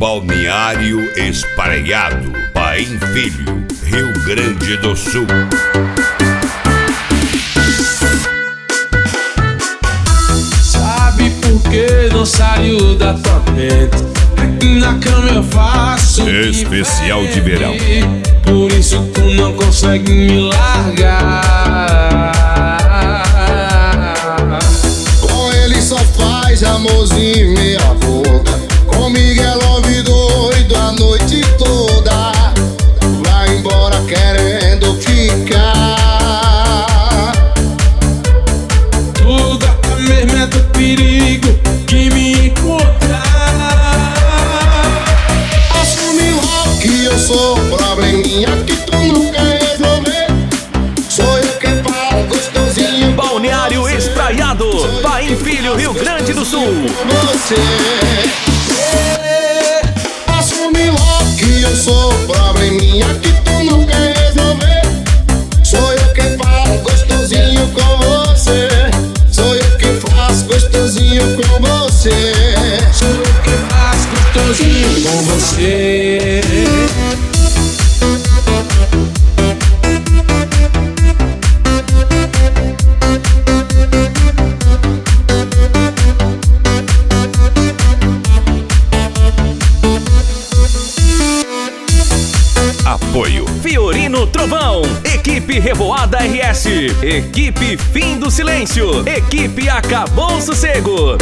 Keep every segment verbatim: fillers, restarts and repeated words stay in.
Balneário Esparelhado, Paim Filho, Rio Grande do Sul. Sabe por que não saiu da tua mente? Aqui na cama eu faço Especial de verão. Por isso tu não consegue me largar. Com ele só faz amorzinho meia boca. Comigo é love doido a noite toda. Vai embora querendo ficar. Tudo até mesmo é do perigo que me encontrar. Assume logo que eu sou probleminha que tu não quer resolver. Sou eu que falo gostosinho. Balneário Espraiado, Paim Filho, Rio Grande do Sul. Você assume logo que eu sou probleminha que tu não quer resolver. Sou eu que falo gostosinho com você. Sou eu que faço gostosinho com você. Sou eu que faço gostosinho com você. Apoio Fiorino Trovão, Equipe Revoada R S, Equipe Fim do Silêncio, Equipe Acabou o Sossego.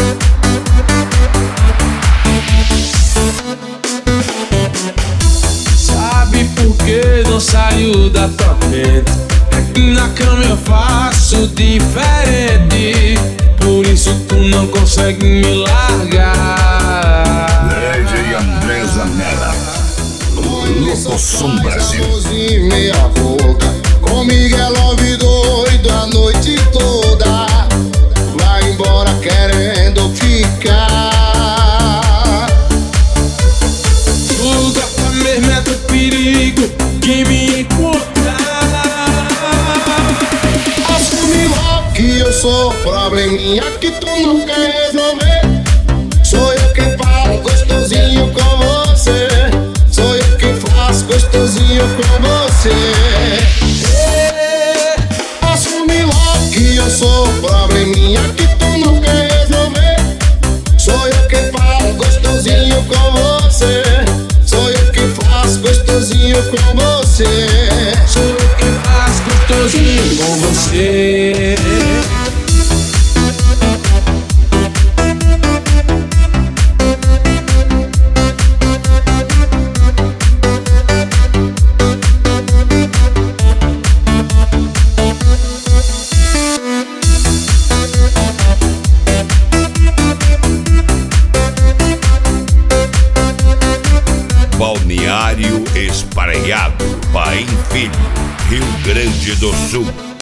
Sabe por que não saiu da tua mente? Aqui na cama eu faço diferente. Por isso tu não consegue me largar. Lady Andresa Mera, Locosom Brasil. Meia boca. Comigo é love doido a noite toda. Vai embora querendo ficar. Tudo até mesmo é do perigo que me encontrar. Assume logo que eu sou probleminha que tu não quer resolver. Sou eu que falo gostosinho com você. Sou eu que faço gostosinho com você. Assume logo que eu sou probleminha que tu não quer resolver. Sou eu que falo gostosinho com você. Sou eu que faço gostosinho com você. Sou eu que faço gostosinho com você. Balneário Esparelhado, Paim Filho, Rio Grande do Sul.